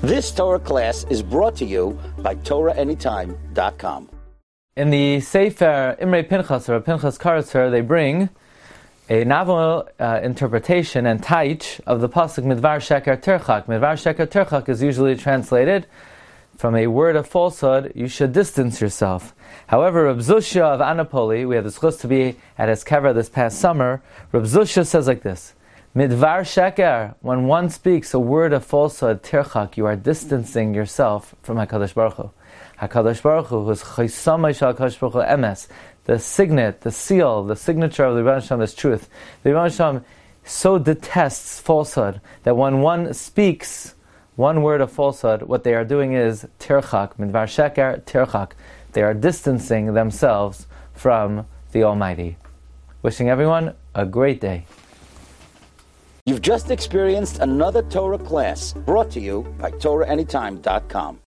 This Torah class is brought to you by TorahAnytime.com. In the Sefer Imre Pinchas, or Pinchas Karatzer, they bring a novel interpretation and taich of the pasuk Midvar Sheker Terchak. Midvar Sheker Terchak is usually translated from a word of falsehood, you should distance yourself. However, Reb Zushya of Anapoli, we had the chus to be at his kever this past summer, Reb Zushya says like this, Midvar Sheker, when one speaks a word of falsehood, Terchak, you are distancing yourself from HaKadosh Baruch Hu. HaKadosh Baruch Hu, who's Chaysamay Shal HaKadosh Baruch Hu Emes, the signet, the seal, the signature of the Rebbeinu Shalom is truth. The Rebbeinu Shalom so detests falsehood that when one speaks one word of falsehood, what they are doing is Terchak, Midvar Sheker, Terchak. They are distancing themselves from the Almighty. Wishing everyone a great day. You've just experienced another Torah class brought to you by TorahAnytime.com.